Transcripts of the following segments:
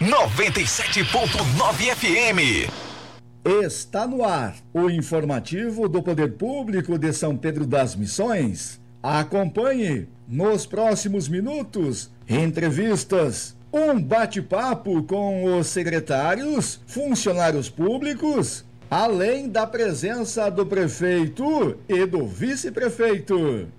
97.9 FM. Está no ar o informativo do Poder Público de São Pedro das Missões. Acompanhe nos próximos minutos entrevistas, um bate-papo com os secretários, funcionários públicos, além da presença do prefeito e do vice-prefeito.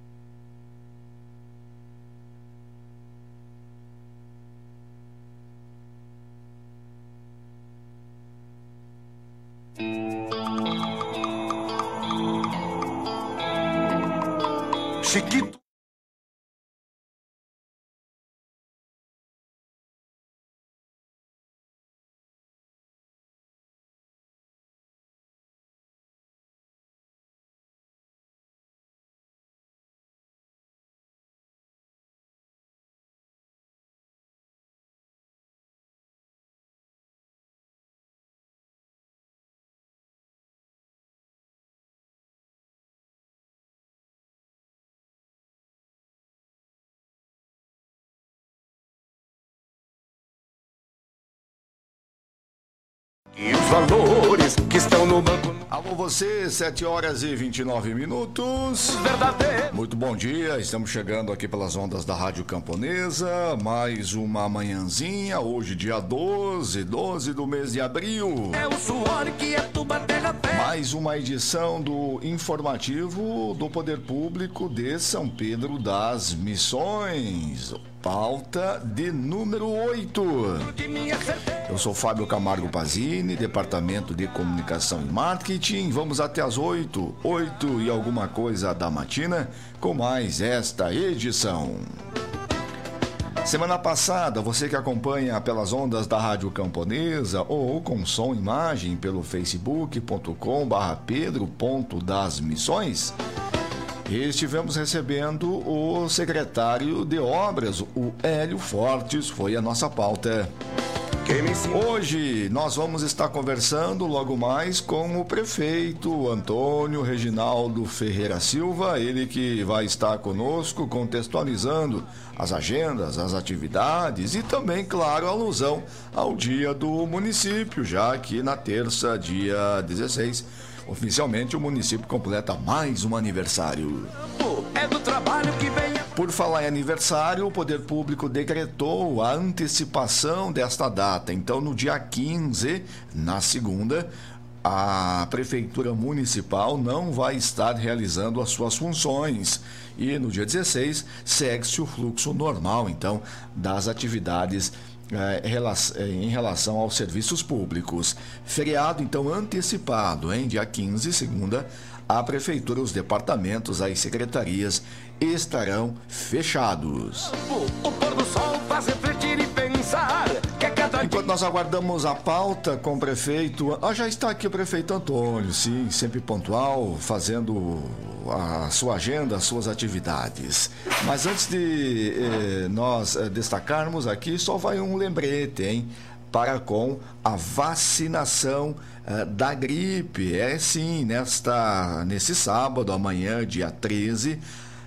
Chiquito. E os valores que estão no banco. Alô você, 7h29. Verdadeiro. Muito bom dia, estamos chegando aqui pelas ondas da Rádio Camponesa, mais uma manhãzinha, hoje dia 12 do mês de abril. É o suor que é tuba terra pé. Mais uma edição do informativo do Poder Público de São Pedro das Missões. Pauta de número 8. Eu sou Fábio Camargo Pazini, Departamento de Comunicação e Marketing. Vamos até as 8 e alguma coisa da matina com mais esta edição. Semana passada, você que acompanha pelas ondas da Rádio Camponesa ou com som e imagem pelo facebook.com/pedro.dasmissões, estivemos recebendo o secretário de Obras, o Hélio Fortes, foi a nossa pauta. Hoje nós vamos estar conversando logo mais com o prefeito Antônio Reginaldo Ferreira Silva, ele que vai estar conosco contextualizando as agendas, as atividades e também, claro, a alusão ao dia do município, já que na terça, dia 16, oficialmente o município completa mais um aniversário. É do trabalho que vem. Por falar em aniversário, o Poder Público decretou a antecipação desta data. Então, no dia 15, na segunda, a Prefeitura Municipal não vai estar realizando as suas funções. E no dia 16, segue-se o fluxo normal, então, das atividades em relação aos serviços públicos. Feriado, então, antecipado, hein? Dia 15, segunda, a Prefeitura, os departamentos, as secretarias estarão fechados. O pôr do sol faz refletir e pensar que é cada Enquanto nós aguardamos a pauta com o prefeito, já está aqui o prefeito Antônio, sim, sempre pontual, fazendo a sua agenda, as suas atividades. Mas antes de nós destacarmos aqui, só vai um lembrete, hein? Para com a vacinação da gripe. É sim, nesse sábado, amanhã, dia 13,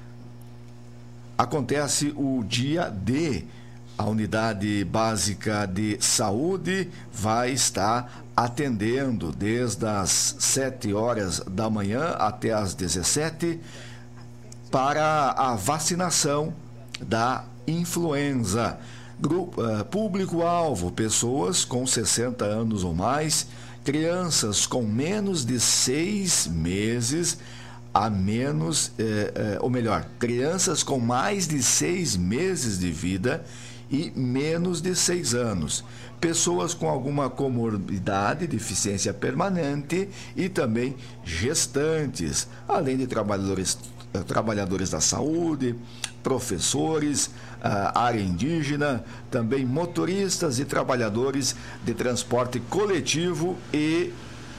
acontece o dia D. A Unidade Básica de Saúde vai estar atendendo desde as 7 horas da manhã até as 17 para a vacinação da influenza. Público-alvo, pessoas com 60 anos ou mais, crianças com menos de 6 meses a menos, crianças com mais de 6 meses de vida e menos de 6 anos, pessoas com alguma comorbidade, deficiência permanente e também gestantes, além de trabalhadores da saúde, professores, área indígena, também motoristas e trabalhadores de transporte coletivo e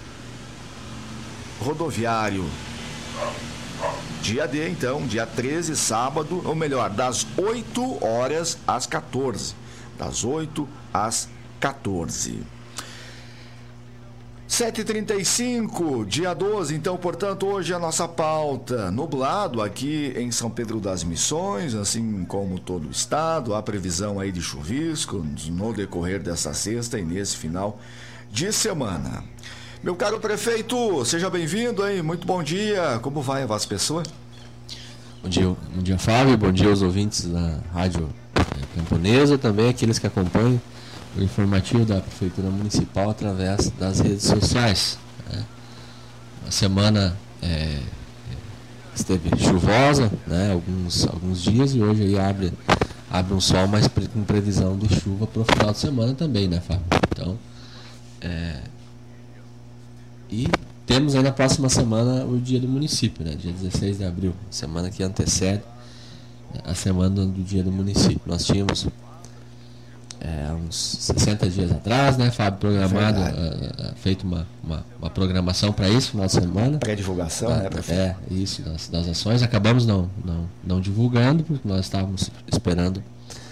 rodoviário. Dia D, então, dia 13, sábado, ou melhor, das 8 horas às 14. Das 8 às 14. 7h35, dia 12, então, portanto, hoje a nossa pauta. Nublado aqui em São Pedro das Missões, assim como todo o estado. Há previsão aí de chuvisco no decorrer dessa sexta e nesse final de semana. Meu caro prefeito, seja bem-vindo, hein? Muito bom dia. Como vai a vossa pessoa? Bom dia, Fábio. Bom dia aos ouvintes da Rádio Camponesa, também aqueles que acompanham o informativo da Prefeitura Municipal através das redes sociais. A semana esteve chuvosa, né, alguns dias, e hoje aí abre um sol, mas com previsão de chuva para o final de semana também, né, Fábio? Então, e temos aí na próxima semana o dia do município, né, dia 16 de abril, semana que antecede a semana do dia do município. Nós tínhamos uns 60 dias atrás, né, Fábio, programado, feito uma programação para isso, final de semana. Pré-divulgação, né, prefeito? Isso, das ações. Acabamos não divulgando, porque nós estávamos esperando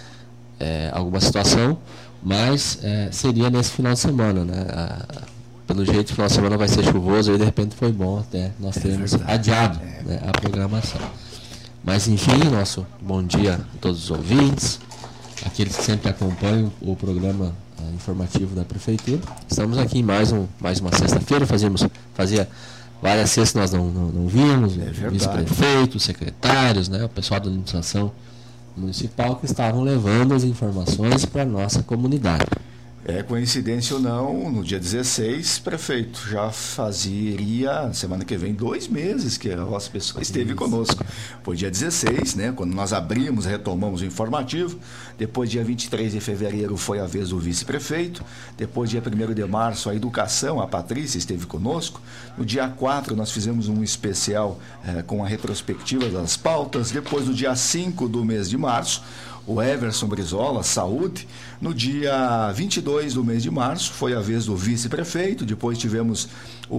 alguma situação, mas seria nesse final de semana, né? Pelo jeito, o final de semana vai ser chuvoso, aí de repente foi bom até nós termos adiado, né, a programação. Mas enfim, nosso bom dia a todos os ouvintes, aqueles que sempre acompanham o programa informativo da Prefeitura. Estamos aqui em mais uma sexta-feira. Fazia várias sextas nós não víamos, o vice-prefeito, os secretários, né, o pessoal da administração municipal que estavam levando as informações para a nossa comunidade. Coincidência ou não, no dia 16, prefeito, já faziria, semana que vem, 2 meses que a vossa pessoa esteve conosco. Foi dia 16, né, quando nós retomamos o informativo. Depois, dia 23 de fevereiro, foi a vez do vice-prefeito. Depois, dia 1º de março, a educação, a Patrícia esteve conosco. No dia 4, nós fizemos um especial com a retrospectiva das pautas. Depois, no dia 5 do mês de março, o Everson Brizola, saúde. No dia 22 do mês de março, foi a vez do vice-prefeito. Depois tivemos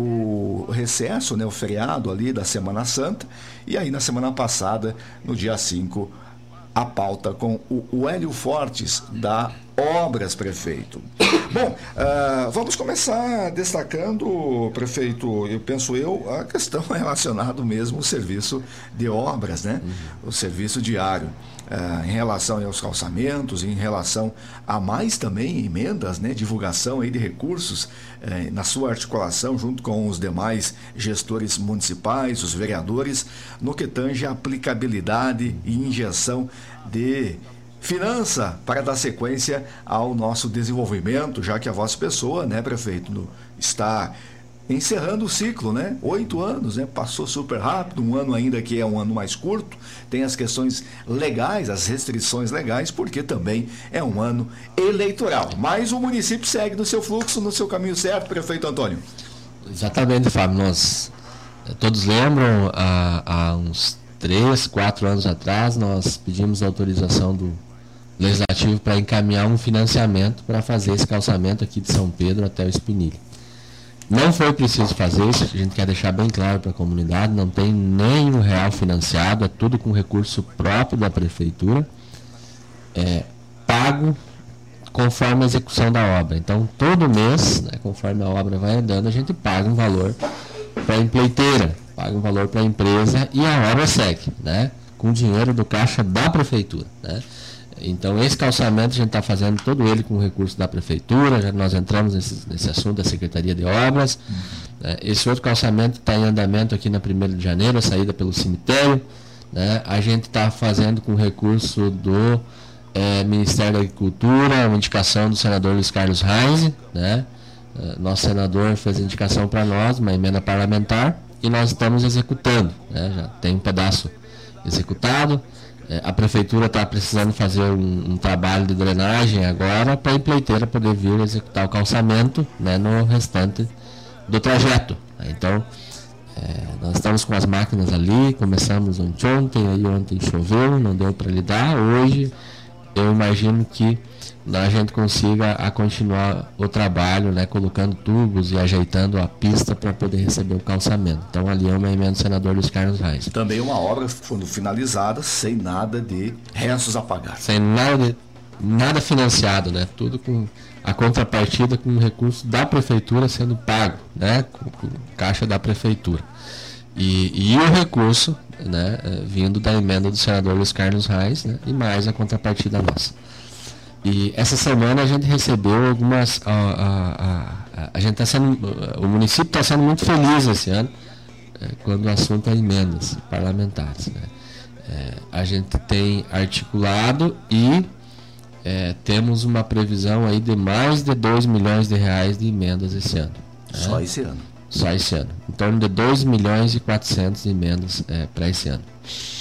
o recesso, né, o feriado ali da Semana Santa. E aí, na semana passada, no dia 5, a pauta com o Hélio Fortes, da Obras, prefeito. Bom, vamos começar destacando, prefeito, a questão relacionada mesmo ao serviço de obras, né? O serviço diário. Em relação aos calçamentos, em relação a mais também emendas, né, divulgação aí de recursos na sua articulação junto com os demais gestores municipais, os vereadores, no que tange a aplicabilidade e injeção de finança para dar sequência ao nosso desenvolvimento, já que a vossa pessoa, né, prefeito, está encerrando o ciclo, né? 8 anos, né? Passou super rápido, um ano ainda que é um ano mais curto, tem as questões legais, as restrições legais, porque também é um ano eleitoral. Mas o município segue no seu fluxo, no seu caminho certo, prefeito Antônio. Exatamente, Fábio. Nós, todos lembram, há uns 3, 4 anos atrás, nós pedimos a autorização do Legislativo para encaminhar um financiamento para fazer esse calçamento aqui de São Pedro até o Espinilho. Não foi preciso fazer isso, a gente quer deixar bem claro para a comunidade, não tem nem R$1 financiado, é tudo com recurso próprio da Prefeitura, pago conforme a execução da obra. Então, todo mês, né, conforme a obra vai andando, a gente paga um valor para a empreiteira, paga um valor para a empresa e a obra segue, né, com dinheiro do caixa da Prefeitura, né. Então, esse calçamento a gente está fazendo todo ele com recurso da Prefeitura, já nós entramos nesse assunto da Secretaria de Obras. Esse outro calçamento está em andamento aqui na 1º de janeiro, a saída pelo cemitério, né? A gente está fazendo com recurso do Ministério da Agricultura, uma indicação do senador Luiz Carlos Reis, né? Nosso senador fez a indicação para nós, uma emenda parlamentar, e nós estamos executando, né? Já tem um pedaço executado. A Prefeitura está precisando fazer um trabalho de drenagem agora para a empreiteira poder vir executar o calçamento, né, no restante do trajeto. Então, nós estamos com as máquinas ali, começamos ontem, aí ontem choveu, não deu para lidar. Hoje, eu imagino que a gente consiga continuar o trabalho, né, colocando tubos e ajeitando a pista para poder receber o calçamento. Então, ali é uma emenda do senador Luiz Carlos Reis. Também uma obra, quando finalizada, sem nada de restos a pagar. Sem nada de nada financiado, né? Tudo com a contrapartida com o recurso da prefeitura sendo pago, né? Com caixa da prefeitura. E o recurso, né, vindo da emenda do senador Luiz Carlos Reis, né, e mais a contrapartida nossa. E essa semana a gente recebeu algumas. A gente tá sendo, o município está sendo muito feliz esse ano quando o assunto é emendas parlamentares. Né? A gente tem articulado e temos uma previsão aí de mais de 2 milhões de reais de emendas esse ano. Só esse ano. Só esse ano. Em torno de 2 milhões e 400 de emendas para esse ano.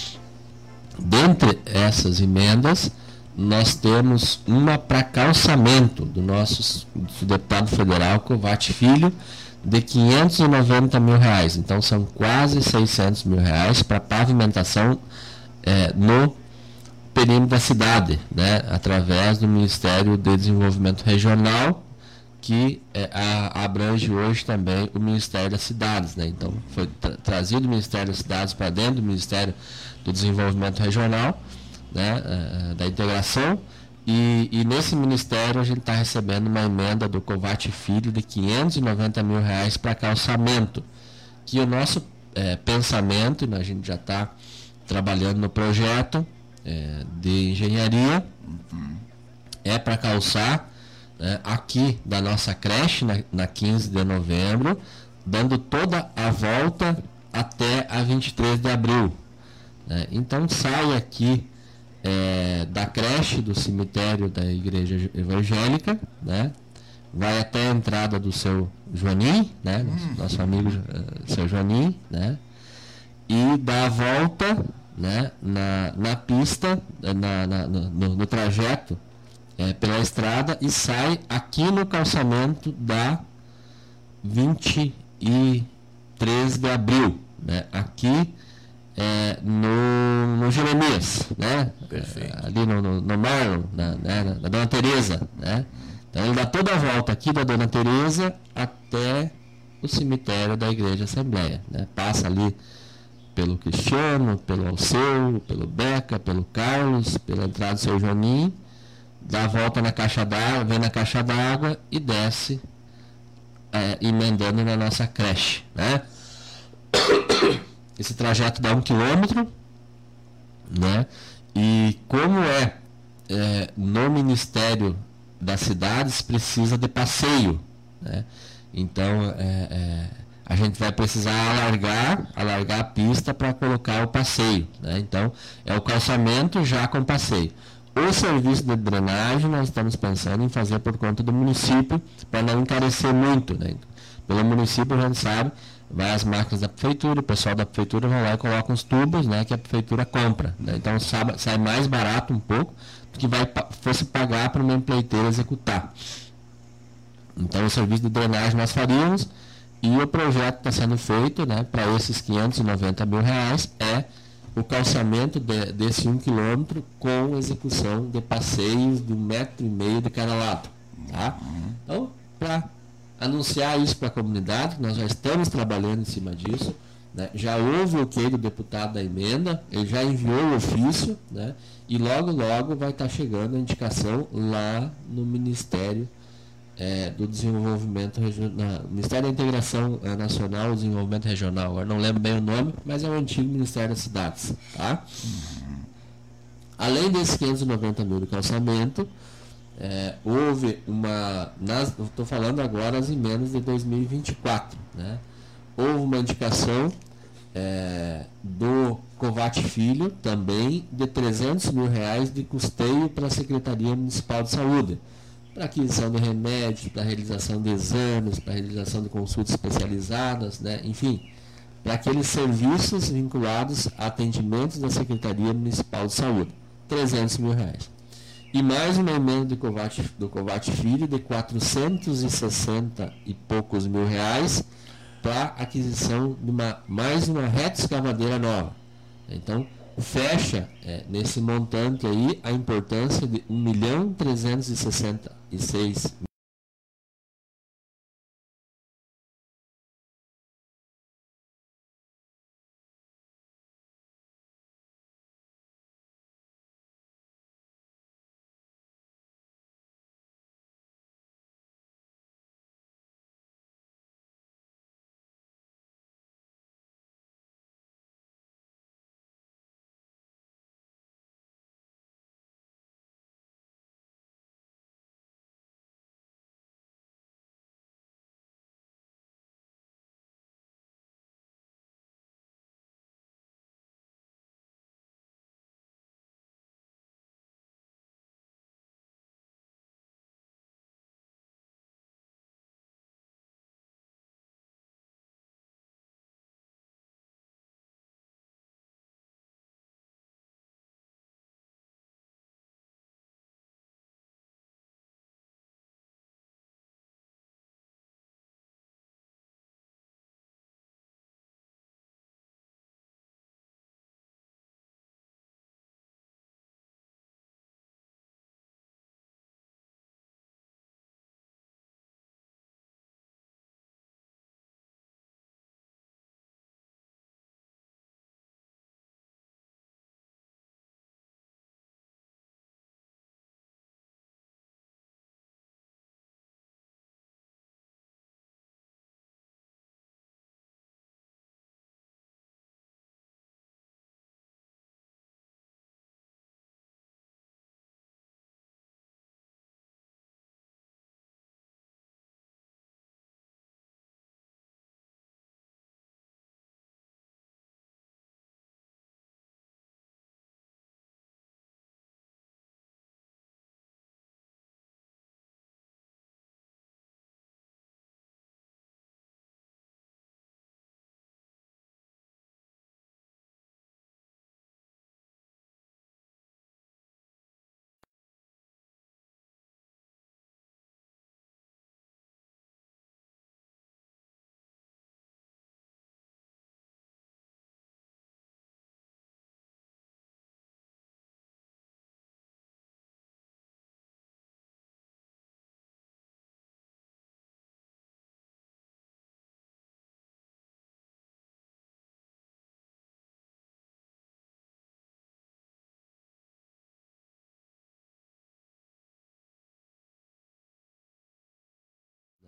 Dentre essas emendas, nós temos uma para calçamento do nosso deputado federal Covatti Filho, de 590 mil reais. Então são quase 600 mil reais para pavimentação no perímetro da cidade, né, através do Ministério de Desenvolvimento Regional, que abrange hoje também o Ministério das Cidades. Né? Então foi trazido o Ministério das Cidades para dentro do Ministério do Desenvolvimento Regional, né, da integração, e nesse ministério a gente está recebendo uma emenda do Covatti Filho de 590 mil reais para calçamento, que o nosso pensamento, né, a gente já está trabalhando no projeto de engenharia, para calçar aqui da nossa creche, na 15 de novembro, dando toda a volta até a 23 de abril. Então sai aqui da creche do cemitério da igreja evangélica, né? Vai até a entrada do seu Joanim, né? Nosso amigo seu Joanim, né? E dá a volta, né? na pista, no trajeto pela estrada, e sai aqui no calçamento da 23 de abril, né? Aqui no Jeremias, né? Ali no Marlon, na Dona Teresa, né? Então ele dá toda a volta aqui da Dona Teresa até o cemitério da Igreja Assembleia, né? Passa ali pelo Cristiano, pelo Alceu, pelo Beca, pelo Carlos, pela entrada do seu Joanim, dá a volta na caixa d'água, vem na caixa d'água e desce emendando na nossa creche, né? Esse trajeto dá 1 quilômetro, né? E como no Ministério das Cidades precisa de passeio, né? Então a gente vai precisar alargar a pista para colocar o passeio, né? Então é o calçamento já com passeio. O serviço de drenagem nós estamos pensando em fazer por conta do município, para não encarecer muito, né? Pelo município a gente sabe, vai as máquinas da prefeitura, o pessoal da prefeitura vai lá e coloca uns tubos, né, que a prefeitura compra, né? Então sai mais barato um pouco do que fosse pagar para uma empreiteira executar. Então o serviço de drenagem nós faríamos, e o projeto está sendo feito, né, para esses 590 mil reais, o calçamento desse 1 quilômetro com execução de passeios de 1,5 metro de cada lado. Tá? Então, para anunciar isso para a comunidade, nós já estamos trabalhando em cima disso, né? Já houve o ok do deputado da emenda, ele já enviou o ofício, né? E logo vai estar chegando a indicação lá no Ministério do Desenvolvimento Regional, Ministério da Integração Nacional, Desenvolvimento Regional, agora não lembro bem o nome, mas é o antigo Ministério das Cidades. Tá? Além desses 590 mil de calçamento, houve estou falando agora as emendas de 2024, né? Houve uma indicação do Covatti Filho também de 300 mil reais de custeio para a Secretaria Municipal de Saúde, para aquisição de remédios, para realização de exames, para realização de consultas especializadas, né? Enfim, para aqueles serviços vinculados a atendimentos da Secretaria Municipal de Saúde, 300 mil reais. E mais uma emenda do Covatti Filho de 460 e poucos mil reais para aquisição de mais uma reta escavadeira nova. Então, fecha nesse montante aí a importância de 1.366.000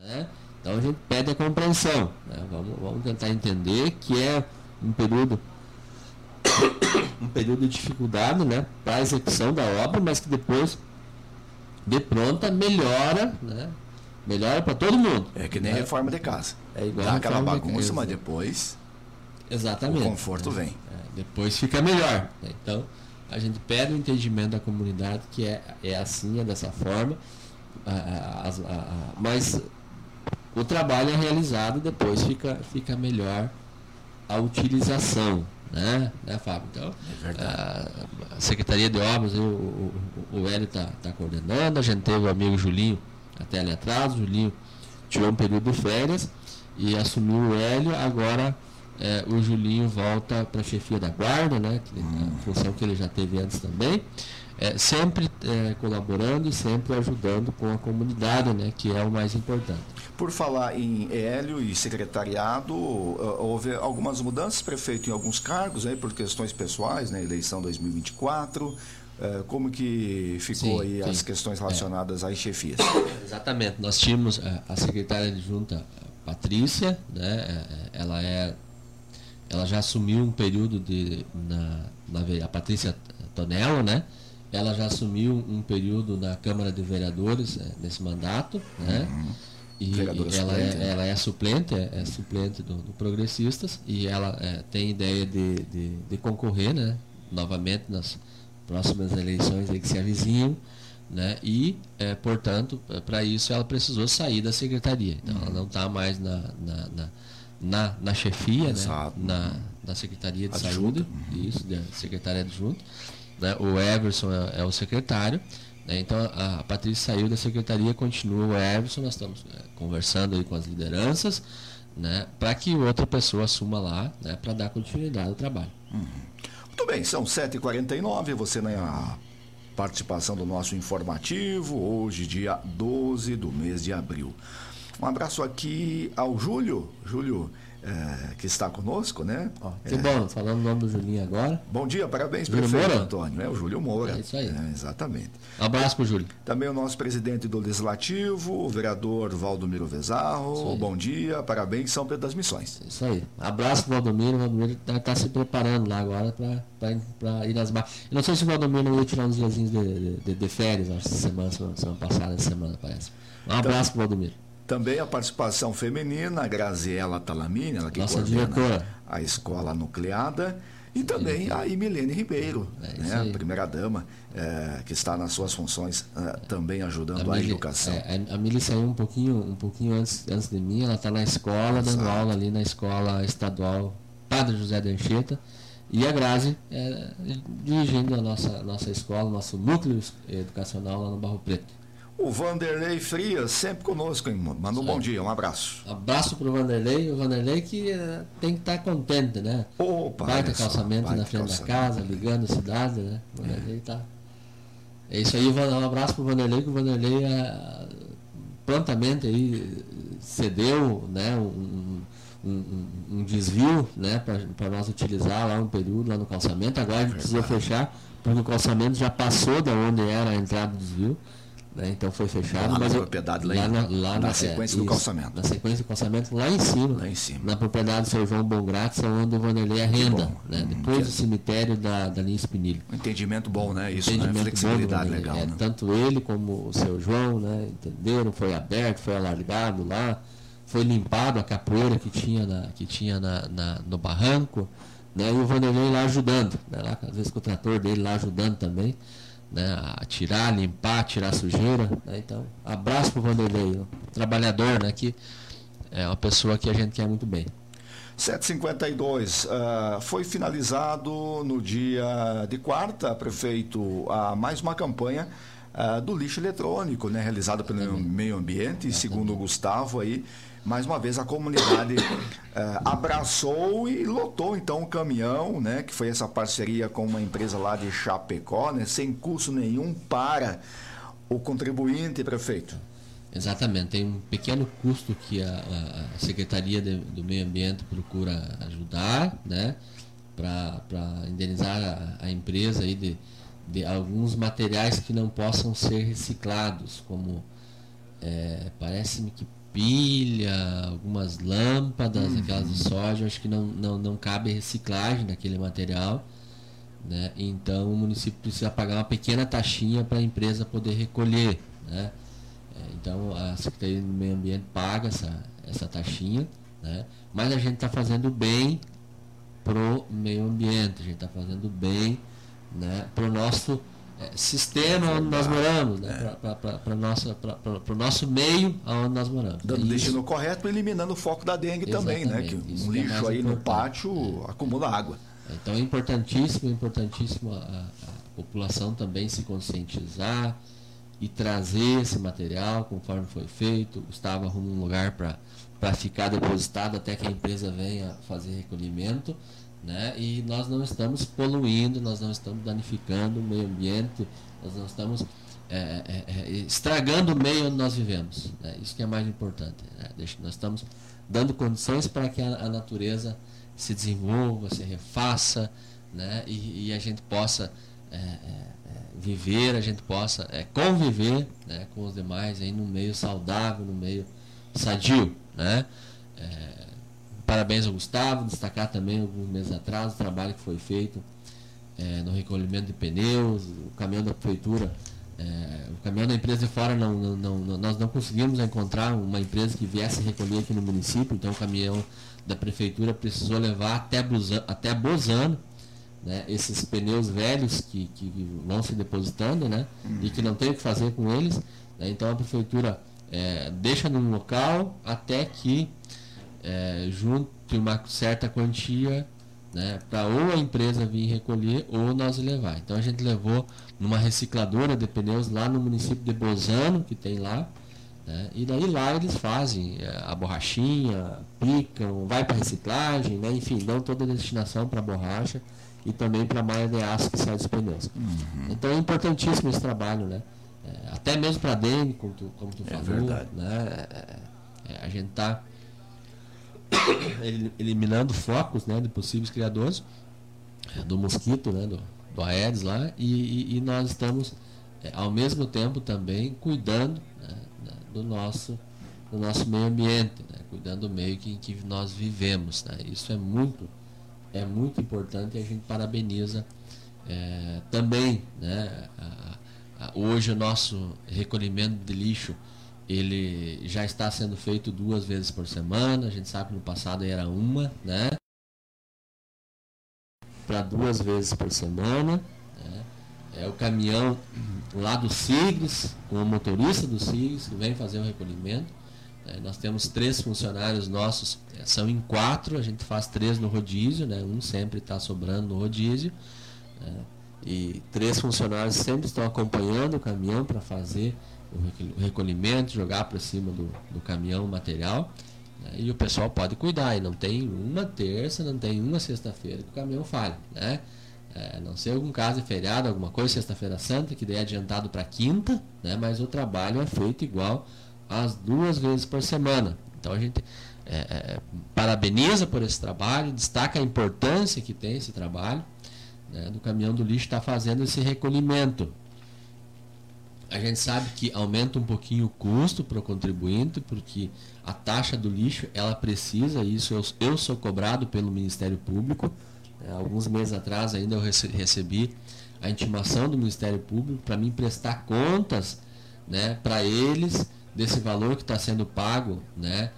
né? Então a gente pede a compreensão, né? Vamos tentar entender que é um período de dificuldade, né, para a execução da obra, mas que depois, de pronta, melhora, né? Melhora para todo mundo. É que nem reforma de casa. É igual dá aquela reforma de bagunça, casa. mas depois Exatamente. o conforto vem. Depois fica melhor, né? Então a gente pede o entendimento da comunidade que é assim, é dessa forma, mas o trabalho é realizado e depois fica melhor a utilização, né, Fábio? Então, a Secretaria de Obras, o Hélio está coordenando, a gente teve o amigo Julinho até ali atrás, o Julinho tirou um período de férias e assumiu o Hélio, agora o Julinho volta para a chefia da guarda, né, a função que ele já teve antes também, sempre colaborando e sempre ajudando com a comunidade, né, que é o mais importante. Por falar em Hélio e secretariado, houve algumas mudanças, prefeito, em alguns cargos, aí, por questões pessoais, né, eleição 2024, como que ficou aí as questões relacionadas às chefias? Exatamente, nós tínhamos a secretária adjunta Patrícia, né, ela já assumiu um período a Patrícia Tonello, né, ela já assumiu um período na Câmara de Vereadores nesse mandato, né, e ela é suplente, do Progressistas, e ela tem ideia de concorrer, né, novamente nas próximas eleições aí que se avizinham, né, e, portanto, para isso ela precisou sair da secretaria. Então, ela não está mais na chefia, né, na Secretaria de Saúde, isso, da secretária adjunta, né, o Everson é o secretário. Então a Patrícia saiu da secretaria, continua o Everson, nós estamos conversando aí com as lideranças, né, para que outra pessoa assuma lá, né, para dar continuidade ao trabalho. Muito bem, são 7h49, você na participação do nosso informativo, hoje dia 12 do mês de abril. Um abraço aqui ao Júlio, que está conosco, né? Que bom, falando o nome do Julinho agora. Bom dia, parabéns, Júlio prefeito Moura? Antônio. O Júlio Moura. É isso aí. Exatamente. Um abraço pro Júlio. Também o nosso presidente do Legislativo, o vereador Valdomiro Vezarro. Bom dia, parabéns, São Pedro das Missões. Isso aí. Abraço pro Valdomiro. O Valdomiro está se preparando lá agora para ir nas barras. Eu não sei se o Valdomiro não ia tirar uns diazinhos de férias, essa semana passada, essa semana, parece. Um abraço pro Valdomiro. Também a participação feminina, a Graziela Talamini, ela que nossa coordena diretora, a escola nucleada, e também a Emilene Ribeiro, né, a primeira-dama, que está nas suas funções também ajudando a educação. A Mili saiu um pouquinho antes de mim, ela está na escola, dando aula ali na escola estadual Padre José de Anchieta, e a Grazi dirigindo a nossa escola, nosso núcleo educacional lá no Barro Preto. O Vanderlei Frias, sempre conosco, hein? Manda um bom dia, um abraço. Abraço pro Vanderlei, o Vanderlei que tem que estar contente, né? Opa, baita calçamento na frente da casa, ligando a cidade, né? O Vanderlei tá. É isso aí, um abraço pro Vanderlei, que o Vanderlei prontamente aí cedeu, né? Um desvio, né? Para nós utilizar lá um período lá no calçamento. Agora a gente precisou fechar, porque o calçamento já passou da onde era a entrada do desvio. Né, então foi fechado, lá mas na propriedade lá na sequência do calçamento. Na sequência do calçamento, lá em cima. Na propriedade do seu João Bongratz, onde o Vanderlei arrenda, né, depois do cemitério da linha Espinilho. Um entendimento bom, né? Isso, né? Flexibilidade bom, legal. Né? Tanto ele como o seu João, né, entenderam, foi aberto, foi alargado lá, foi limpado a capoeira que tinha no barranco, né, e o Vanderlei lá ajudando, né, lá, às vezes com o trator dele lá ajudando também. Né, a tirar, limpar, tirar sujeira, né, então abraço pro Vanderlei, trabalhador, né, que é uma pessoa que a gente quer muito bem. 7h52, foi finalizado no dia de quarta, prefeito, mais uma campanha do lixo eletrônico, né, realizada pelo Meio Ambiente, e segundo o Gustavo aí, mais uma vez a comunidade abraçou e lotou então o caminhão, né, que foi essa parceria com uma empresa lá de Chapecó, né, sem custo nenhum para o contribuinte, prefeito. Exatamente, tem um pequeno custo que a Secretaria do Meio Ambiente procura ajudar, né, para indenizar a empresa aí de alguns materiais que não possam ser reciclados, como parece-me que pilha, algumas lâmpadas, aquelas de soja, acho que não cabe reciclagem daquele material, né? Então o município precisa pagar uma pequena taxinha para a empresa poder recolher, né? Então a Secretaria do Meio Ambiente paga essa taxinha, né? Mas a gente está fazendo bem pro meio ambiente, a gente está fazendo bem, né, pro nosso sistema onde nós moramos, né, para o nosso meio onde nós moramos. Dando destino correto, eliminando o foco da dengue também, né? Que um lixo aí no pátio acumula água. Então é importantíssimo a população também se conscientizar e trazer esse material conforme foi feito. O Gustavo arruma um lugar para ficar depositado até que a empresa venha fazer recolhimento, né? E nós não estamos poluindo, nós não estamos danificando o meio ambiente, nós não estamos estragando o meio onde nós vivemos, né? Isso que é mais importante, né? Nós estamos dando condições para que a natureza se desenvolva, se refaça, né? E a gente possa viver, a gente possa conviver, né, com os demais aí no meio saudável, no meio sadio, né? Parabéns ao Gustavo, destacar também alguns meses atrás o trabalho que foi feito no recolhimento de pneus, o caminhão da prefeitura, o caminhão da empresa de fora, nós não conseguimos encontrar uma empresa que viesse recolher aqui no município, então o caminhão da prefeitura precisou levar até Bozano, né, esses pneus velhos que vão se depositando, né, e que não tem o que fazer com eles, né, então a prefeitura deixa num local até que junte uma certa quantia, né, para ou a empresa vir recolher ou nós levar. Então a gente levou numa recicladora de pneus lá no município de Bozano, que tem lá, né, e daí lá eles fazem a borrachinha, picam, vai para reciclagem, né, enfim, dão toda a destinação para borracha e também para a malha de aço que sai dos pneus. Então é importantíssimo esse trabalho, né? Até mesmo para dengue, como tu falou, verdade. Né? A gente está eliminando focos, né, de possíveis criadores do mosquito, né, do Aedes lá, e nós estamos ao mesmo tempo também cuidando, né, do nosso meio ambiente, né, cuidando do meio em que nós vivemos, né? Isso é muito importante e a gente parabeniza também, né? Hoje o nosso recolhimento de lixo ele já está sendo feito 2 vezes por semana. A gente sabe que no passado era uma, né? Para 2 vezes por semana, né? O caminhão lá do Sigres, com o motorista do Sigres que vem fazer o recolhimento. Nós temos 3 funcionários nossos, são em 4, a gente faz 3 no rodízio, né? Um sempre está sobrando no rodízio, né? E 3 funcionários sempre estão acompanhando o caminhão para fazer o recolhimento, jogar para cima do caminhão o material, né? E o pessoal pode cuidar, e não tem uma terça, não tem uma sexta-feira que o caminhão falhe, né? Não sei algum caso de feriado, alguma coisa, sexta-feira santa, que daí é adiantado para quinta, né? Mas o trabalho é feito igual às 2 vezes por semana. Então a gente parabeniza por esse trabalho, destaca a importância que tem esse trabalho, né, do caminhão do lixo estar fazendo esse recolhimento. A gente sabe que aumenta um pouquinho o custo para o contribuinte, porque a taxa do lixo ela precisa, isso eu sou cobrado pelo Ministério Público. Alguns meses atrás ainda eu recebi a intimação do Ministério Público para mim prestar contas, né, para eles desse valor que está sendo pago, né,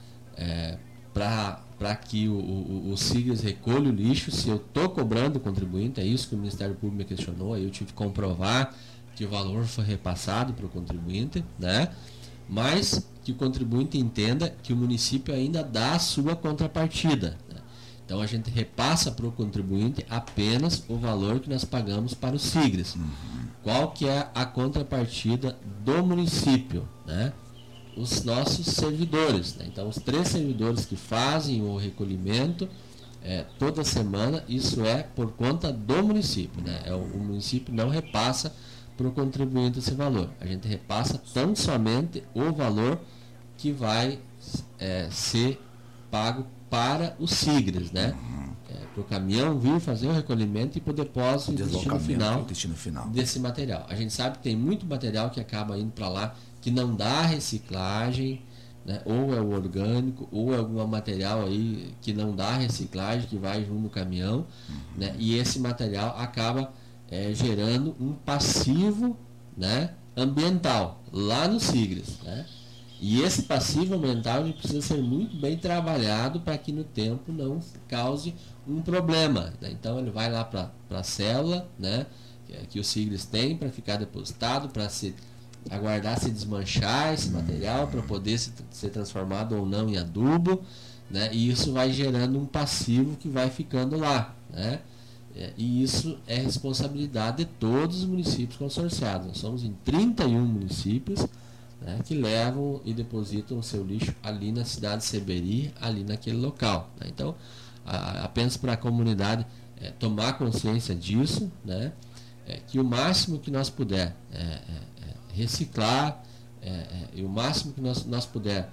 para que o Sigres recolha o lixo. Se eu estou cobrando o contribuinte, é isso que o Ministério Público me questionou, aí eu tive que comprovar que o valor foi repassado para o contribuinte, né, mas que o contribuinte entenda que o município ainda dá a sua contrapartida, né? Então a gente repassa para o contribuinte apenas o valor que nós pagamos para o Sigres. Qual que é a contrapartida do município, né? Os nossos servidores, né? Então os 3 servidores que fazem o recolhimento toda semana, isso é por conta do município, né? O município não repassa para o contribuinte esse valor, a gente repassa tão somente o valor que vai ser pago para os Sigres, né? Para o caminhão vir fazer o recolhimento e para o depósito e destino final desse material. A gente sabe que tem muito material que acaba indo para lá, que não dá reciclagem, né? Ou é o orgânico, ou é algum material aí que não dá reciclagem, que vai junto no caminhão, né? E esse material acaba gerando um passivo, né, ambiental lá no Sigres, né? E esse passivo ambiental ele precisa ser muito bem trabalhado para que no tempo não cause um problema, né? Então ele vai lá para a célula, né, que o Sigres tem para ficar depositado, para se aguardar se desmanchar esse material, para poder ser transformado ou não em adubo, né? E isso vai gerando um passivo que vai ficando lá, né? E isso é responsabilidade de todos os municípios consorciados. Nós somos em 31 municípios, né, que levam e depositam o seu lixo ali na cidade de Seberi, ali naquele local, né? Então, apenas para a comunidade tomar consciência disso, né, que o máximo que nós puder reciclar, e o máximo que nós puder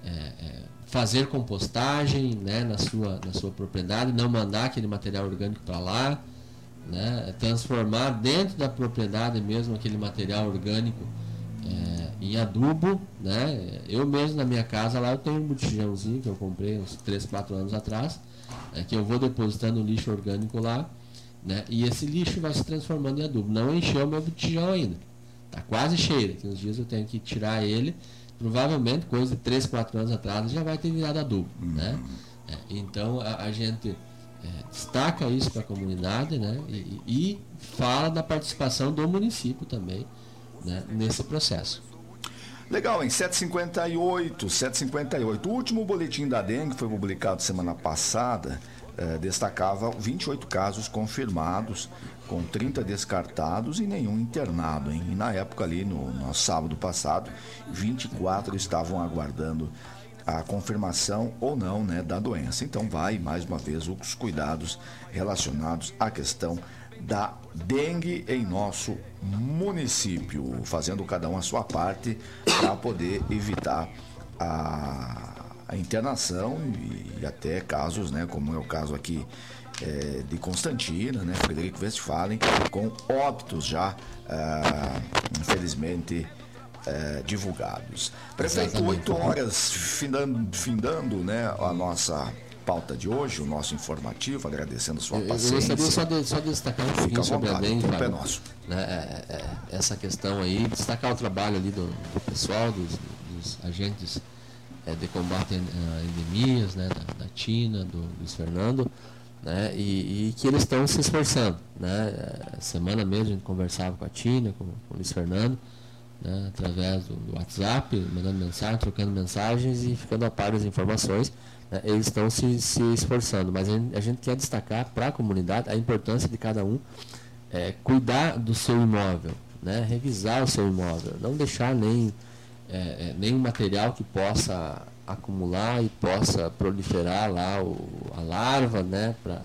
fazer compostagem, né, na sua propriedade, não mandar aquele material orgânico para lá, né, transformar dentro da propriedade mesmo aquele material orgânico em adubo, né? Eu mesmo na minha casa lá eu tenho um botijãozinho que eu comprei uns 3, 4 anos atrás, que eu vou depositando lixo orgânico lá, né, e esse lixo vai se transformando em adubo. Não encheu o meu botijão ainda, está quase cheio, daqui uns dias eu tenho que tirar ele. Provavelmente, coisa de 3, 4 anos atrás, já vai ter virado adubo, né? Então, a gente destaca isso para a comunidade, né? E fala da participação do município também, né, nesse processo. Legal, em 7h58. O último boletim da dengue foi publicado semana passada, destacava 28 casos confirmados, com 30 descartados e nenhum internado, hein? E na época ali, no sábado passado, 24 estavam aguardando a confirmação ou não, né, da doença. Então vai, mais uma vez, os cuidados relacionados à questão da dengue em nosso município, fazendo cada um a sua parte para poder evitar a internação e até casos, né, como é o caso aqui de Constantina, né, Frederico Westphalen, com óbitos já, infelizmente, divulgados. Prefeito, 8 horas, findando, né, a nossa pauta de hoje, o nosso informativo, agradecendo a sua paciência. Eu gostaria só de destacar um pouquinho sobre a dengue, é nosso. Né, essa questão aí, destacar o trabalho ali do pessoal, dos agentes de combate a endemias, né, da Tina, do Luiz Fernando, né, e que eles estão se esforçando, né. Semana mesmo a gente conversava com a Tina, com o Luiz Fernando, né, através do WhatsApp, mandando mensagem, trocando mensagens e ficando a par das informações, né. Eles estão se esforçando, mas a gente quer destacar para a comunidade a importância de cada um cuidar do seu imóvel, né, revisar o seu imóvel, não deixar nenhum material que possa acumular e possa proliferar lá a larva, né, para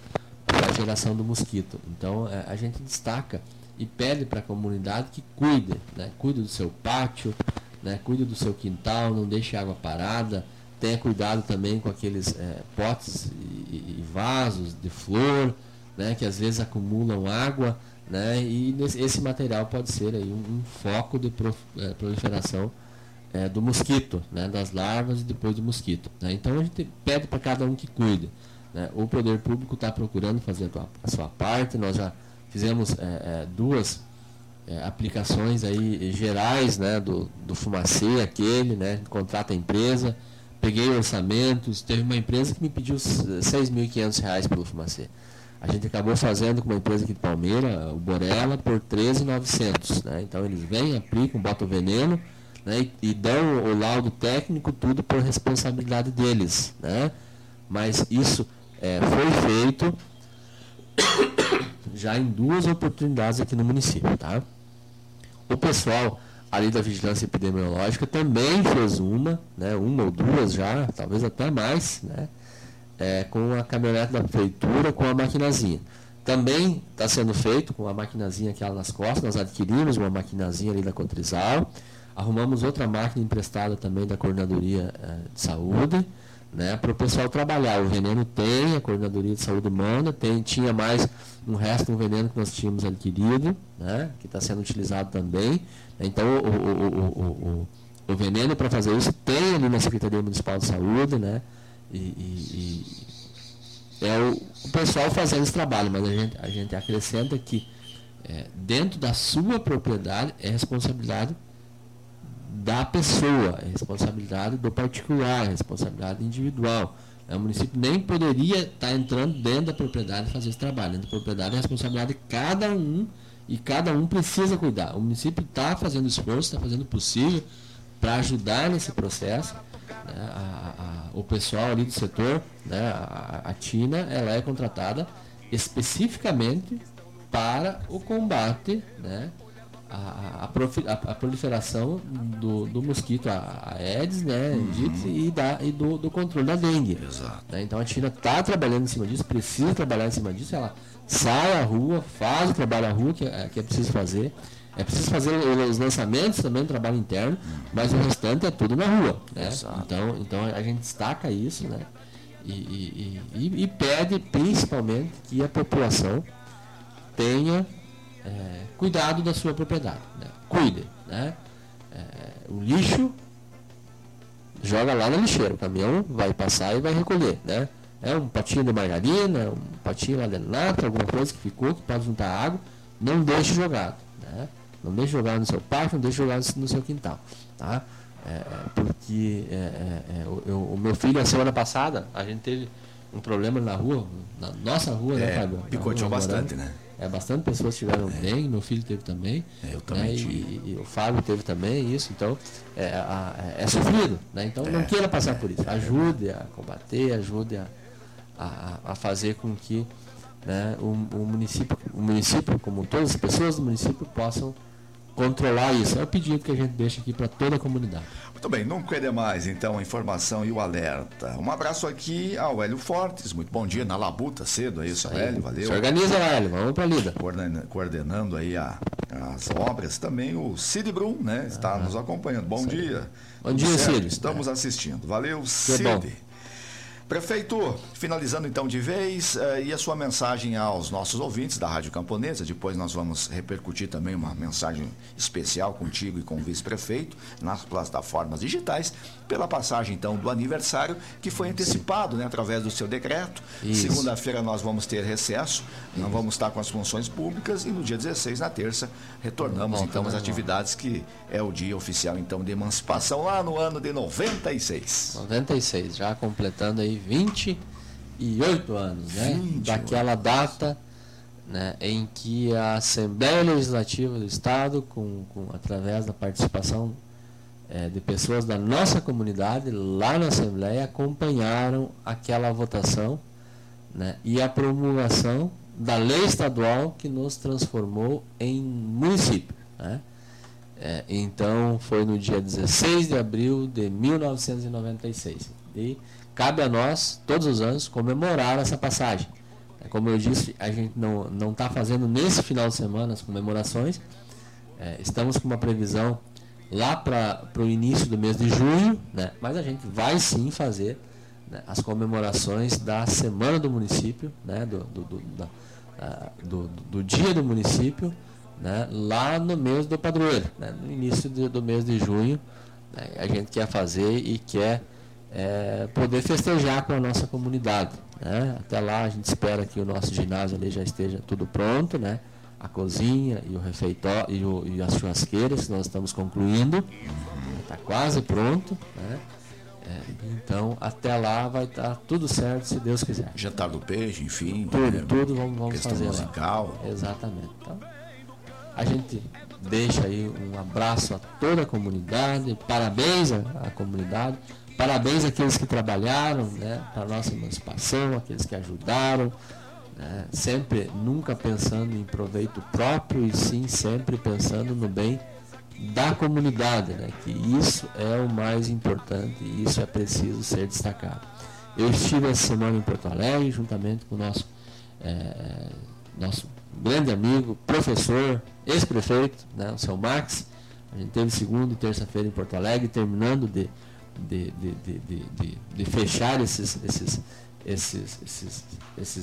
a geração do mosquito. Então a gente destaca e pede para a comunidade que cuide, né, cuide do seu pátio, né, cuide do seu quintal, não deixe água parada, tenha cuidado também com aqueles potes e vasos de flor, né, que às vezes acumulam água, né, e esse material pode ser aí um foco de proliferação do mosquito, né, das larvas e depois do mosquito, né. Então a gente pede para cada um que cuide, né. O poder público está procurando fazer a sua parte. Nós já fizemos 2 aplicações aí gerais, né, do Fumacê, aquele, né, contrata a empresa, peguei orçamentos, teve uma empresa que me pediu R$6.500 pelo Fumacê. A gente acabou fazendo com uma empresa aqui de Palmeira, o Borella, por R$13.900, né. Então eles vêm, aplicam, botam o veneno, né, e dão o laudo técnico, tudo por responsabilidade deles, né. Mas isso foi feito já em 2 oportunidades aqui no município, tá? O pessoal ali da vigilância epidemiológica também fez uma ou 2 já, talvez até mais, né, com a caminhonete da prefeitura, com a maquinazinha. Também está sendo feito com a maquinazinha aquela nas costas. Nós adquirimos uma maquinazinha ali da Cotrizal, arrumamos outra máquina emprestada também da Coordenadoria de Saúde, né, para o pessoal trabalhar. O veneno tem, a Coordenadoria de Saúde manda, tinha mais um resto do veneno que nós tínhamos adquirido, né, que está sendo utilizado também. Então o o veneno para fazer isso tem ali na Secretaria Municipal de Saúde, né? É o pessoal fazendo esse trabalho, mas a gente acrescenta que dentro da sua propriedade é responsabilidade da pessoa, é responsabilidade do particular, é responsabilidade individual. O município nem poderia estar entrando dentro da propriedade e fazer esse trabalho. Dentro da propriedade é responsabilidade de cada um e cada um precisa cuidar. O município está fazendo esforço, está fazendo o possível para ajudar nesse processo. Né? O pessoal ali do setor, né? a TINA, ela é contratada especificamente para o combate, né? a proliferação do mosquito, a Aedes, né? e do controle da dengue. Exato. Né? Então a TINA está trabalhando em cima disso, precisa trabalhar em cima disso, ela sai à rua, faz o trabalho à rua que é preciso fazer. É preciso fazer os lançamentos também, trabalho interno, mas o restante é tudo na rua. Né? Então a gente destaca isso, né? E pede principalmente que a população tenha cuidado da sua propriedade. Né? Cuide. Né? O lixo joga lá na lixeira, o caminhão vai passar e vai recolher. Né? Um potinho de margarina, um potinho lá de nata, alguma coisa que ficou, que pode juntar água, não deixe jogado. Né? Não deixe jogar no seu parque, não deixe jogar no seu quintal. Tá? Porque o meu filho, a semana passada, a gente teve um problema na rua, na nossa rua, né, Fábio? Picoteou bastante, né? Bastante pessoas tiveram dengue, meu filho teve também. Eu também tive. E o Fábio teve também isso, então é sofrido. Né? Então não queira passar por isso. Ajude a combater, ajude a fazer com que, né, o município, como todas as pessoas do município, possam controlar isso. É o pedido que a gente deixa aqui para toda a comunidade. Muito bem, não quer demais, então, a informação e o alerta. Um abraço aqui ao Hélio Fortes, muito bom dia, na labuta cedo, é isso, Hélio, valeu. Se organiza, Hélio, vamos para a lida. Coordenando aí as obras, também o Cid Brum, né, está nos acompanhando. Bom dia. Bom dia, Cid. Estamos assistindo, valeu, Cid. Bom. Prefeito, finalizando então de vez, e a sua mensagem aos nossos ouvintes da Rádio Camponesa, depois nós vamos repercutir também uma mensagem especial contigo e com o vice-prefeito nas plataformas digitais, pela passagem então do aniversário, que foi antecipado, né, através do seu decreto. Segunda-feira nós vamos ter recesso, não vamos estar com as funções públicas, e no dia 16, na terça, retornamos então às atividades, que é o dia oficial então de emancipação, lá no ano de 96. 96, já completando aí 28 anos, né? 28. Daquela data, né, em que a Assembleia Legislativa do Estado, através da participação de pessoas da nossa comunidade, lá na Assembleia, acompanharam aquela votação, né, e a promulgação da lei estadual que nos transformou em município. Né? Então, foi no dia 16 de abril de 1996. E cabe a nós, todos os anos, comemorar essa passagem. Como eu disse, a gente não está fazendo nesse final de semana as comemorações. Estamos com uma previsão lá para o início do mês de junho, né? Mas a gente vai sim fazer, né, as comemorações da Semana do Município, né? do Dia do Município, né? Lá no mês do padroeiro, né? No início do mês de junho, né? A gente quer fazer e quer poder festejar com a nossa comunidade. Né? Até lá a gente espera que o nosso ginásio ali já esteja tudo pronto, né? A cozinha e o refeitório e as churrasqueiras, nós estamos concluindo, está quase pronto, né? Então até lá vai estar tudo certo, se Deus quiser. Jantar do peixe, enfim. Tudo vamos fazer musical. Lá. Exatamente. Então, a gente deixa aí um abraço a toda a comunidade, parabéns à comunidade. Parabéns àqueles que trabalharam, né, para a nossa emancipação, aqueles que ajudaram, né, sempre, nunca pensando em proveito próprio, e sim sempre pensando no bem da comunidade, né, que isso é o mais importante e isso é preciso ser destacado. Eu estive essa semana em Porto Alegre, juntamente com o nosso grande amigo, professor, ex-prefeito, né, o seu Max. A gente teve segunda e terça-feira em Porto Alegre, terminando de fechar esses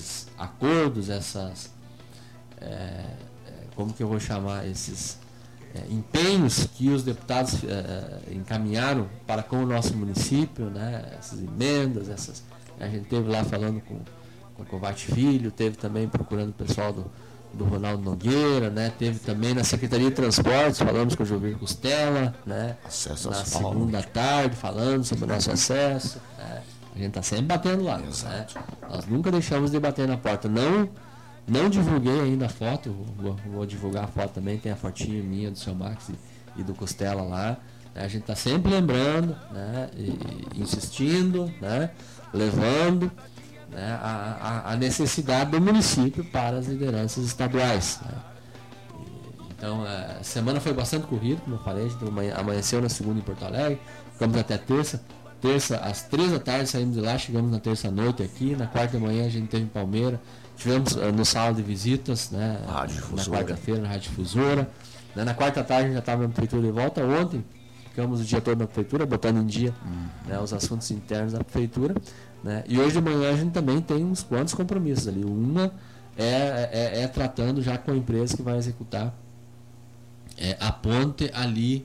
acordos, como que eu vou chamar, empenhos que os deputados encaminharam para com o nosso município, né? Essas emendas, a gente teve lá falando com o Covate Filho, teve também procurando o pessoal do Ronaldo Nogueira, né? Teve também na Secretaria de Transportes, falamos com o Jovir Costela, né? Acesso na ao segunda tarde, falando sobre o nosso acesso. Né? A gente está sempre batendo lá. Né? Nós nunca deixamos de bater na porta. Não divulguei ainda a foto, vou divulgar a foto também, tem a fotinha minha do seu Max e do Costela lá. Né? A gente está sempre lembrando, né? E insistindo, né? Levando, né? a necessidade do município para as lideranças estaduais. Né? Então, a semana foi bastante corrida, como eu falei, a gente amanheceu na segunda em Porto Alegre, ficamos até terça às 3 da tarde saímos de lá, chegamos na terça à noite aqui, na quarta de manhã a gente teve em Palmeira, tivemos no sala de visitas, né, na quarta-feira na Rádio Difusora, né, na quarta tarde a gente já estava na prefeitura de volta, ontem ficamos o dia todo na prefeitura, botando em dia né, os assuntos internos da prefeitura, né, e hoje de manhã a gente também tem uns quantos compromissos ali, uma é tratando já com a empresa que vai executar a ponte ali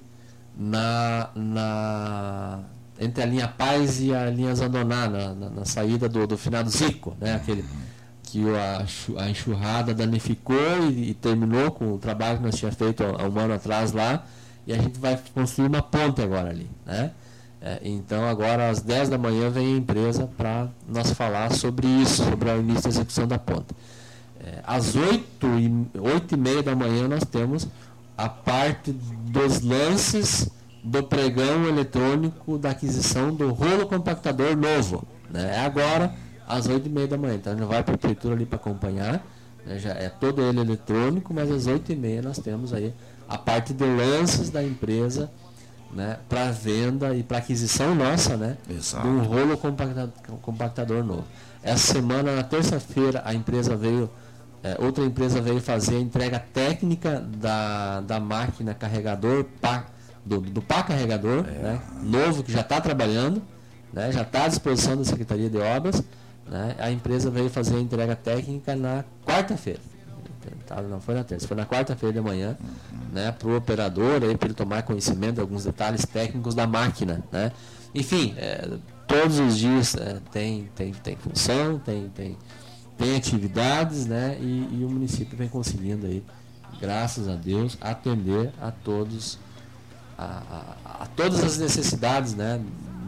entre a linha Paz e a linha Zandoná, na saída do final do Zico, né? Aquele que a enxurrada danificou e terminou com o trabalho que nós tínhamos feito há um ano atrás lá, e a gente vai construir uma ponte agora ali, né? Então agora às 10 da manhã vem a empresa para nós falar sobre isso, sobre o início da execução da ponte. Às 8h30 da manhã nós temos a parte dos lances do pregão eletrônico da aquisição do rolo compactador novo. Né? Agora, às 8h30 da manhã. Então, já vai para a prefeitura ali para acompanhar. Né? Já é todo ele eletrônico, mas às 8h30 nós temos aí a parte de lances da empresa, né? Para venda e para aquisição nossa, né? De um rolo compactador novo. Essa semana, na terça-feira, outra empresa veio fazer a entrega técnica da máquina carregador do pá carregador, né, novo, que já está trabalhando, né, já está à disposição da Secretaria de Obras. Né, a empresa veio fazer a entrega técnica na quarta-feira. Não foi na terça, foi na quarta-feira de manhã, né, para o operador, para ele tomar conhecimento de alguns detalhes técnicos da máquina. Né. Enfim, todos os dias tem função, tem atividades, né, e o município vem conseguindo aí, graças a Deus, atender a todos a todas as necessidades, né,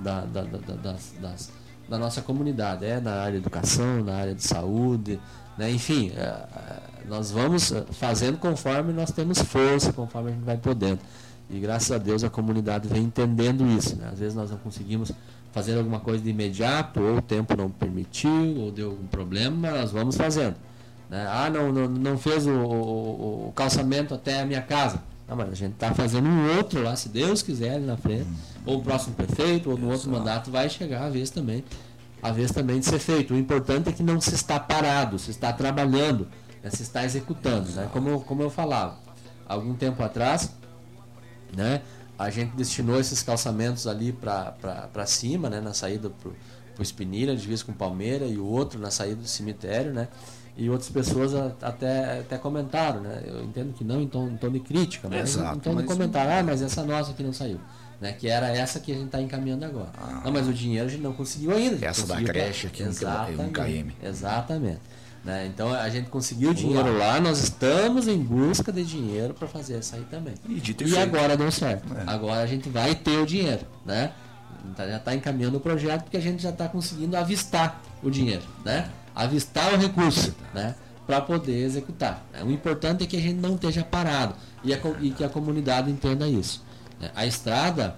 da nossa comunidade, na área de educação, na área de saúde, né, enfim, nós vamos fazendo conforme nós temos força, conforme a gente vai podendo. E graças a Deus a comunidade vem entendendo isso. Né? Às vezes nós não conseguimos fazer alguma coisa de imediato, ou o tempo não permitiu, ou deu algum problema, mas nós vamos fazendo. Né? Não fez o calçamento até a minha casa. Não, mas a gente está fazendo um outro lá, se Deus quiser, ali na frente, ou o próximo prefeito, ou no outro mandato, vai chegar a vez também de ser feito. O importante é que não se está parado, se está trabalhando, né, se está executando. Né? Como eu falava, algum tempo atrás, né, a gente destinou esses calçamentos ali para cima, né, na saída para o Espinilha, divisa com Palmeira, e o outro na saída do cemitério, né? E outras pessoas até comentaram, né? Eu entendo que não em tom de crítica, mas em tom de comentário, mas essa nossa aqui não saiu. Né? Que era essa que a gente está encaminhando agora. Não, mas o dinheiro a gente não conseguiu ainda. Essa da creche aqui, um KM. Exatamente. Né? Então a gente conseguiu o dinheiro lá, nós estamos em busca de dinheiro para fazer essa aí também. E agora deu certo. Agora a gente vai ter o dinheiro. Né? Já está encaminhando o projeto porque a gente já está conseguindo avistar o dinheiro. Né? Avistar o recurso, né, para poder executar. O importante é que a gente não esteja parado e que a comunidade entenda isso. A estrada,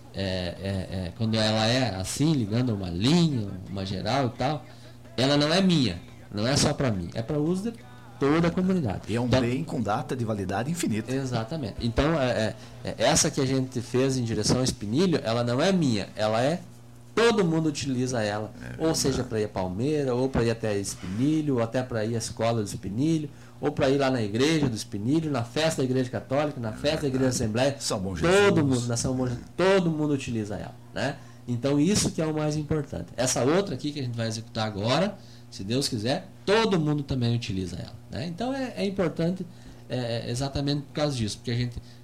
quando ela é assim, ligando uma linha, uma geral e tal, ela não é minha, não é só para mim, é para uso de toda a comunidade. E é um bem com data de validade infinita. Exatamente. Então, essa que a gente fez em direção ao Espinilho, ela não é minha, ela é... Todo mundo utiliza ela, ou seja para ir a Palmeira, ou para ir até Espinilho, ou até para ir à escola do Espinilho, ou para ir lá na igreja do Espinilho, na festa da igreja católica, na festa da igreja da Assembleia. São Bom Jesus. Todo mundo, na São Bom Jesus, todo mundo utiliza ela. Né? Então isso que é o mais importante. Essa outra aqui que a gente vai executar agora, se Deus quiser, todo mundo também utiliza ela. Né? Então é importante exatamente por causa disso, porque a gente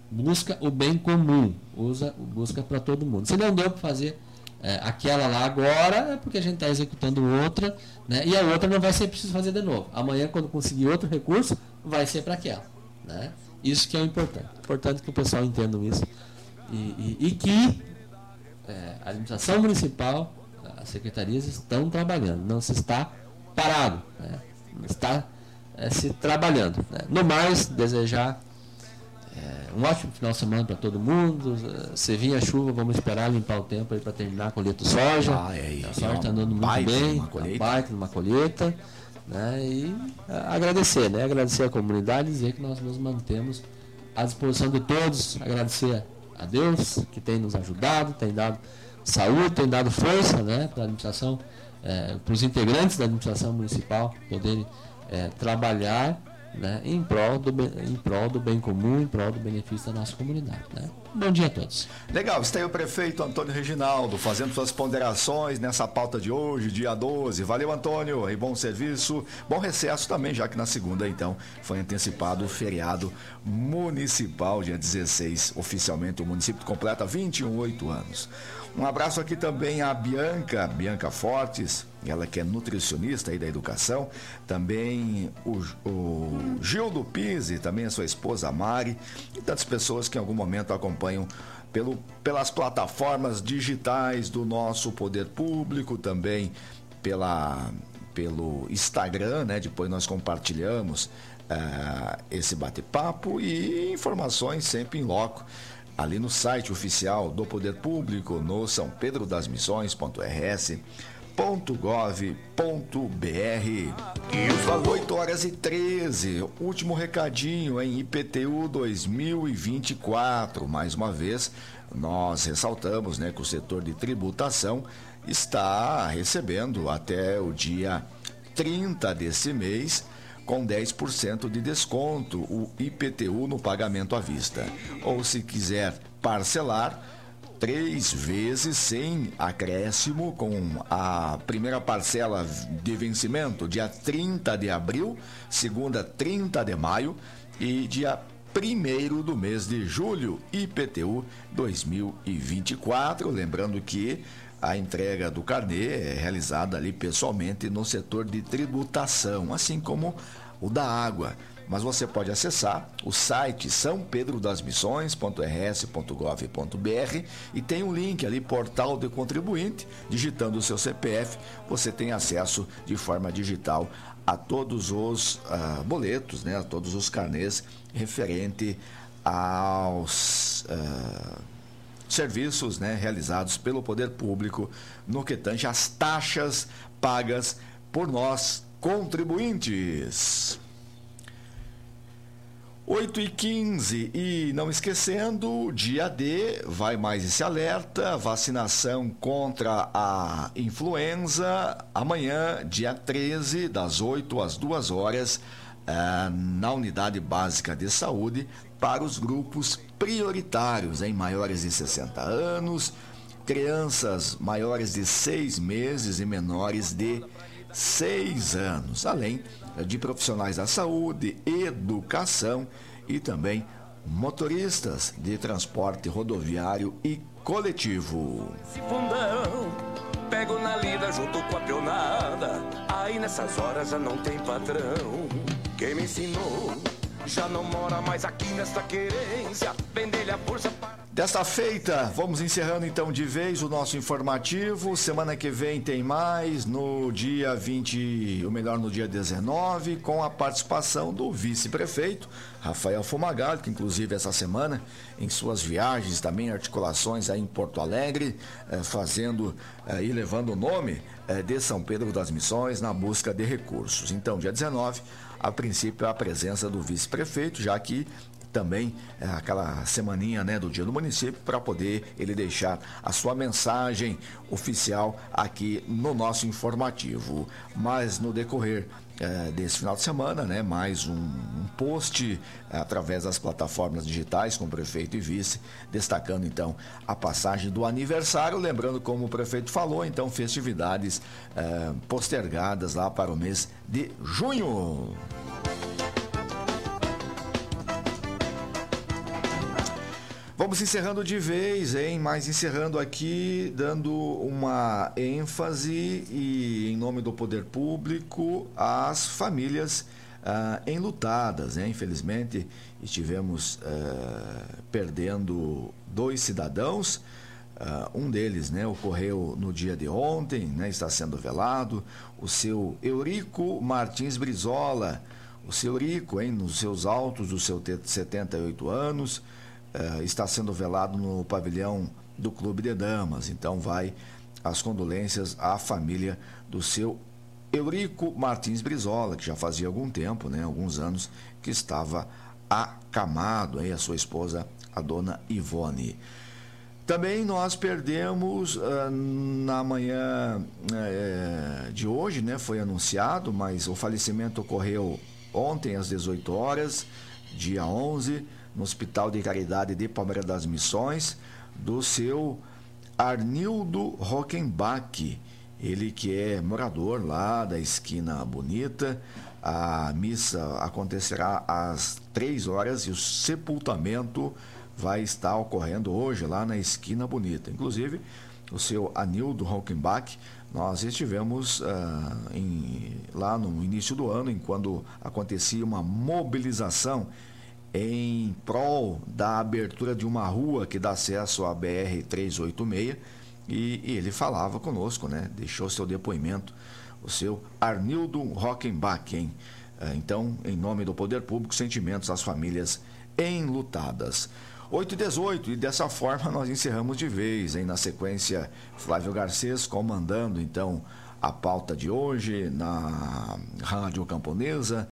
busca o bem comum, busca para todo mundo. Se não deu para fazer aquela lá agora, é porque a gente está executando outra, né? E a outra não vai ser preciso fazer de novo. Amanhã, quando conseguir outro recurso, vai ser para aquela, né? Isso que é o importante. Importante que o pessoal entenda isso. E que a administração municipal, as secretarias estão trabalhando, não se está parado, né? Está se trabalhando, né? No mais, desejar um ótimo final de semana para todo mundo. Se vir a chuva, vamos esperar limpar o tempo aí para terminar a colheita de soja. A soja está andando muito bem, baita numa colheita, né? E agradecer, né? Agradecer a comunidade e dizer que nós nos mantemos à disposição de todos. Agradecer a Deus que tem nos ajudado, tem dado saúde, tem dado força, né, para a administração, para os integrantes da administração municipal poderem trabalhar, né, em prol do bem comum, em prol do benefício da nossa comunidade, né? Bom dia a todos. Legal, está aí o prefeito Antônio Reginaldo fazendo suas ponderações nessa pauta de hoje, dia 12. Valeu, Antônio, e bom serviço, bom recesso também, já que na segunda, então, foi antecipado o feriado municipal, dia 16, oficialmente o município completa 28 anos. Um abraço aqui também à Bianca Fortes, ela que é nutricionista aí da educação, também o Gildo Pise, também a sua esposa Mari, e tantas pessoas que em algum momento acompanham pelas plataformas digitais do nosso poder público, também pelo Instagram, né? Depois nós compartilhamos esse bate-papo e informações sempre em loco, ali no site oficial do Poder Público, no sãopedrodas-missões.rs.gov.br. 8h13, último recadinho em IPTU 2024. Mais uma vez, nós ressaltamos, né, que o setor de tributação está recebendo até o dia 30 desse mês, com 10% de desconto, o IPTU no pagamento à vista. Ou se quiser parcelar, 3 vezes sem acréscimo, com a primeira parcela de vencimento dia 30 de abril, segunda 30 de maio e dia 1º do mês de julho, IPTU 2024. Lembrando que a entrega do carnê é realizada ali pessoalmente no setor de tributação, assim como o da água. Mas você pode acessar o site sãopedrodas-missões.rs.gov.br e tem um link ali, portal do contribuinte. Digitando o seu CPF, você tem acesso de forma digital a todos os boletos, né, a todos os carnês referente aos serviços, né, realizados pelo poder público no que tange às taxas pagas por nós contribuintes. 8h15, e não esquecendo, dia D, vai mais esse alerta, vacinação contra a influenza, amanhã, dia 13, das 8 às 2 horas, na Unidade Básica de Saúde, para os grupos prioritários, em maiores de 60 anos, crianças maiores de 6 meses e menores de 6 anos, além de profissionais da saúde, educação e também motoristas de transporte rodoviário e coletivo. Esse fundão, pego na lida junto com a pionada, aí nessas horas já não tem patrão. Quem me ensinou já não mora mais aqui nesta querência, vender-lhe a força para... Desta feita, vamos encerrando então de vez o nosso informativo. Semana que vem tem mais, no dia 20, ou melhor, no dia 19, com a participação do vice-prefeito Rafael Fumagalli, que inclusive essa semana, em suas viagens, também articulações aí em Porto Alegre, fazendo e levando o nome de São Pedro das Missões na busca de recursos. Então, dia 19, a princípio, a presença do vice-prefeito, já que também aquela semaninha, né, do dia do município, para poder ele deixar a sua mensagem oficial aqui no nosso informativo. Mas no decorrer desse final de semana, né, mais um post através das plataformas digitais com o prefeito e vice, destacando então a passagem do aniversário, lembrando, como o prefeito falou, então festividades postergadas lá para o mês de junho. Vamos encerrando de vez, hein? Mas encerrando aqui, dando uma ênfase e em nome do poder público às famílias enlutadas, né? Infelizmente estivemos perdendo 2 cidadãos. Um deles, né, ocorreu no dia de ontem, né, está sendo velado, o seu Eurico Martins Brizola. O seu Eurico, hein, nos seus altos dos seus 78 anos, está sendo velado no pavilhão do Clube de Damas. Então vai as condolências à família do seu Eurico Martins Brizola, que já fazia algum tempo, né, alguns anos, que estava acamado, hein, a sua esposa, a dona Ivone. Também nós perdemos na manhã de hoje, né, foi anunciado, mas o falecimento ocorreu ontem às 18 horas, dia 11, no Hospital de Caridade de Palmeira das Missões, do seu Arnildo Rockenbach, ele que é morador lá da Esquina Bonita. A missa acontecerá às 3 horas e o sepultamento vai estar ocorrendo hoje lá na Esquina Bonita. Inclusive, o seu Arnildo Rockenbach, nós estivemos lá no início do ano, quando acontecia uma mobilização em prol da abertura de uma rua que dá acesso à BR-386, e ele falava conosco, né? Deixou seu depoimento, o seu Arnildo Rockenbach, hein? Então, em nome do poder público, sentimentos às famílias enlutadas. 8h18, e dessa forma nós encerramos de vez, hein? Na sequência, Flávio Garcês comandando então a pauta de hoje na Rádio Camponesa.